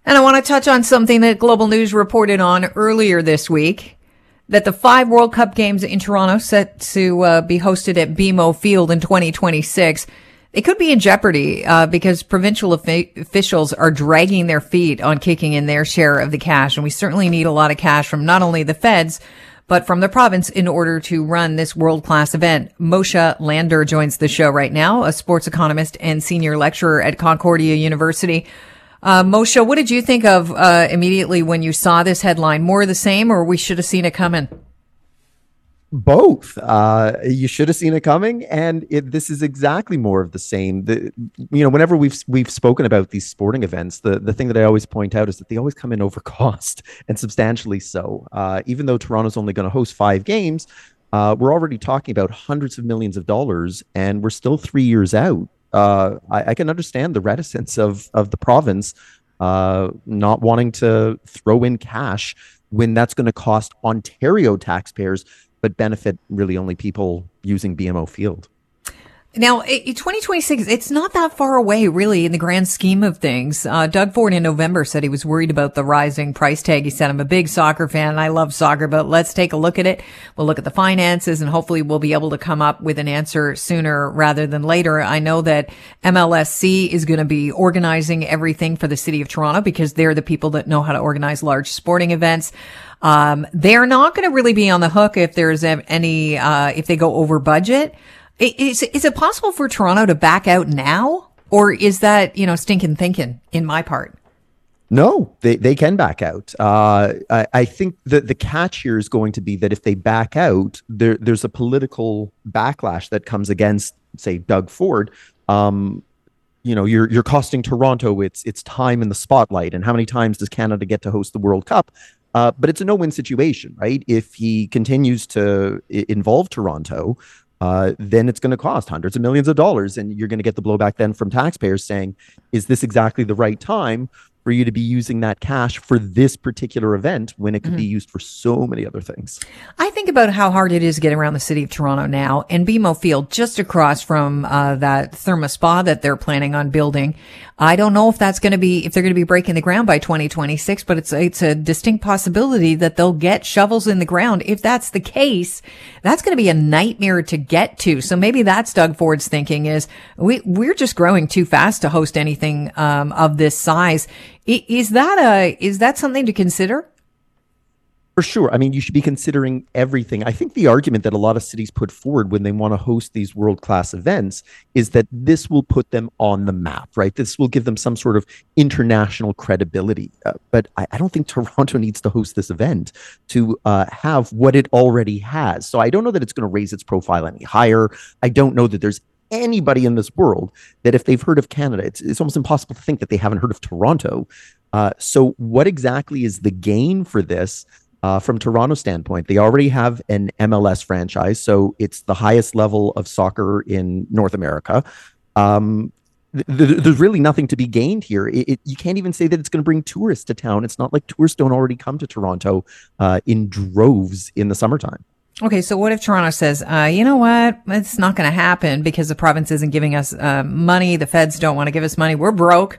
And I want to touch on something that Global News reported on earlier this week, that the 5 World Cup games in Toronto set to be hosted at BMO Field in 2026. They could be in jeopardy because provincial officials are dragging their feet on kicking in their share of the cash. And we certainly need a lot of cash from not only the feds, but from the province in order to run this world-class event. Moshe Lander joins the show right now, a sports economist and senior lecturer at Concordia University. Moshe, what did you think of immediately when you saw this headline? More of the same, or we should have seen it coming? Both. You should have seen it coming, and this is exactly more of the same. Whenever we've spoken about these sporting events, the thing that I always point out is that they always come in over cost, and substantially so. Even though Toronto's only going to host 5 games, we're already talking about hundreds of millions of dollars, and we're still 3 years out. I can understand the reticence of the province not wanting to throw in cash when that's going to cost Ontario taxpayers, but benefit really only people using BMO Field. Now, 2026, it's not that far away, really, in the grand scheme of things. Doug Ford in November said he was worried about the rising price tag. He said, I'm a big soccer fan. I love soccer, but let's take a look at it. We'll look at the finances, and hopefully we'll be able to come up with an answer sooner rather than later. I know that MLSC is going to be organizing everything for the city of Toronto because they're the people that know how to organize large sporting events. They're not going to really be on the hook if there's any, if they go over budget. Is it possible for Toronto to back out now? Or is that, stinking thinking in my part? No, they can back out. I think that the catch here is going to be that if they back out, there's a political backlash that comes against, say, Doug Ford. You're costing Toronto its time in the spotlight. And how many times does Canada get to host the World Cup? But it's a no-win situation, right? If he continues to involve Toronto, then it's going to cost hundreds of millions of dollars. And you're going to get the blowback then from taxpayers saying, is this exactly the right time for you to be using that cash for this particular event when it could be used for so many other things? I think about how hard it is to get around the city of Toronto now, and BMO Field just across from that Therma Spa that they're planning on building. I don't know if they're going to be breaking the ground by 2026, but it's a distinct possibility that they'll get shovels in the ground. If that's the case, that's going to be a nightmare to get to. So maybe that's Doug Ford's thinking is we're just growing too fast to host anything of this size. Is that something to consider? For sure. I mean, you should be considering everything. I think the argument that a lot of cities put forward when they want to host these world-class events is that this will put them on the map, right? This will give them some sort of international credibility. But I don't think Toronto needs to host this event to have what it already has. So I don't know that it's going to raise its profile any higher. I don't know that there's anybody in this world that if they've heard of Canada, it's almost impossible to think that they haven't heard of Toronto. So what exactly is the gain for this? From Toronto's standpoint, they already have an MLS franchise, so it's the highest level of soccer in North America. There's really nothing to be gained here. You can't even say that it's going to bring tourists to town. It's not like tourists don't already come to Toronto in droves in the summertime. Okay, so what if Toronto says, you know what, it's not going to happen because the province isn't giving us money, the feds don't want to give us money, we're broke.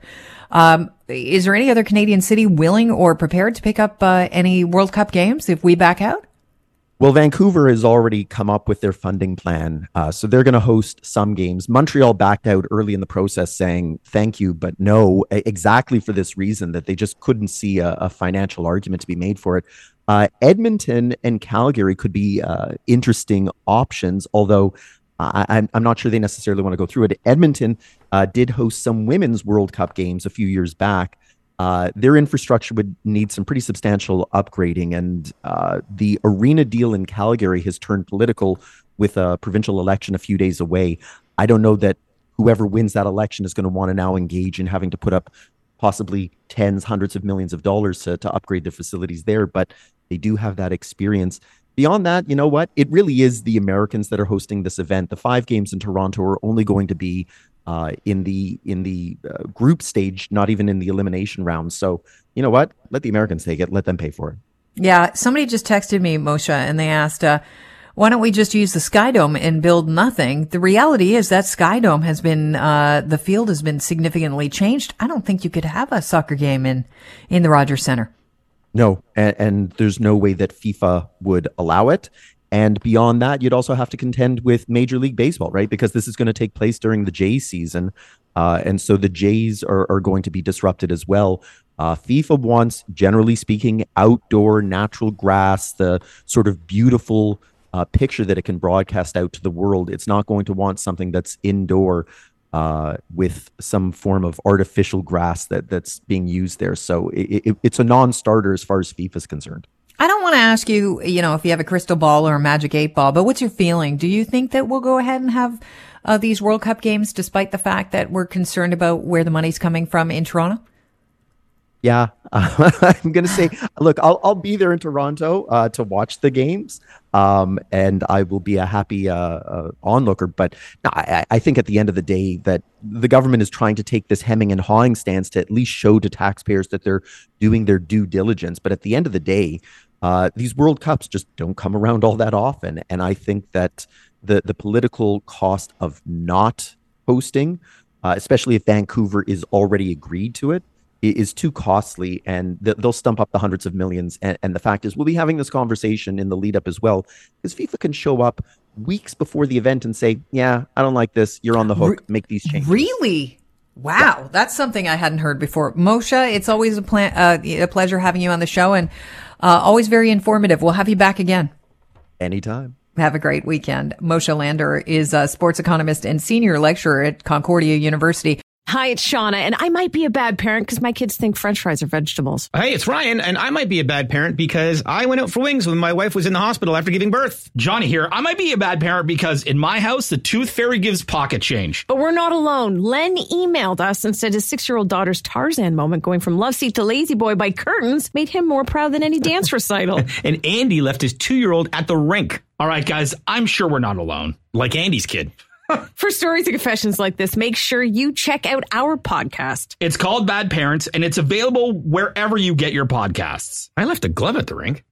Is there any other Canadian city willing or prepared to pick up any World Cup games if we back out? Well, Vancouver has already come up with their funding plan, so they're going to host some games. Montreal backed out early in the process saying thank you, but no, exactly for this reason, that they just couldn't see a financial argument to be made for it. Edmonton and Calgary could be interesting options, although I'm not sure they necessarily want to go through it. Edmonton did host some women's World Cup games a few years back. Their infrastructure would need some pretty substantial upgrading, and the arena deal in Calgary has turned political with a provincial election a few days away. I don't know that whoever wins that election is going to want to now engage in having to put up possibly tens, hundreds of millions of dollars to upgrade their facilities there, but they do have that experience. Beyond that, you know what? It really is the Americans that are hosting this event. The 5 games in Toronto are only going to be in the group stage, not even in the elimination round. So, you know what? Let the Americans take it. Let them pay for it. Yeah. Somebody just texted me, Moshe, and they asked, why don't we just use the Sky Dome and build nothing? The reality is that Sky Dome has been, the field has been significantly changed. I don't think you could have a soccer game in the Rogers Centre. No, and there's no way that FIFA would allow it. And beyond that, you'd also have to contend with Major League Baseball, right? Because this is going to take place during the Jays season. And so the Jays are going to be disrupted as well. FIFA wants, generally speaking, outdoor natural grass, the sort of beautiful picture that it can broadcast out to the world. It's not going to want something that's indoor with some form of artificial grass that's being used there. So it's a non-starter as far as FIFA is concerned. I don't want to ask you, if you have a crystal ball or a magic 8-ball, but what's your feeling? Do you think that we'll go ahead and have these World Cup games despite the fact that we're concerned about where the money's coming from in Toronto? Yeah, I'm going to say, look, I'll be there in Toronto to watch the games, and I will be a happy onlooker. But no, I think at the end of the day that the government is trying to take this hemming and hawing stance to at least show to taxpayers that they're doing their due diligence. But at the end of the day, these World Cups just don't come around all that often. And I think that the political cost of not hosting, especially if Vancouver is already agreed to it, is too costly, and they'll stump up the hundreds of millions. And the fact is, we'll be having this conversation in the lead up as well, because FIFA can show up weeks before the event and say, yeah, I don't like this. You're on the hook. Make these changes. Really? Wow. Yeah. That's something I hadn't heard before. Moshe, it's always a pleasure having you on the show, and always very informative. We'll have you back again. Anytime. Have a great weekend. Moshe Lander is a sports economist and senior lecturer at Concordia University. Hi, it's Shauna, and I might be a bad parent because my kids think French fries are vegetables. Hey, it's Ryan, and I might be a bad parent because I went out for wings when my wife was in the hospital after giving birth. Johnny here. I might be a bad parent because in my house, the tooth fairy gives pocket change. But we're not alone. Len emailed us and said his 6-year-old daughter's Tarzan moment going from love seat to lazy boy by curtains made him more proud than any dance recital. And Andy left his 2-year-old at the rink. All right, guys, I'm sure we're not alone. Like Andy's kid. For stories and confessions like this, make sure you check out our podcast. It's called Bad Parents, and it's available wherever you get your podcasts. I left a glove at the rink.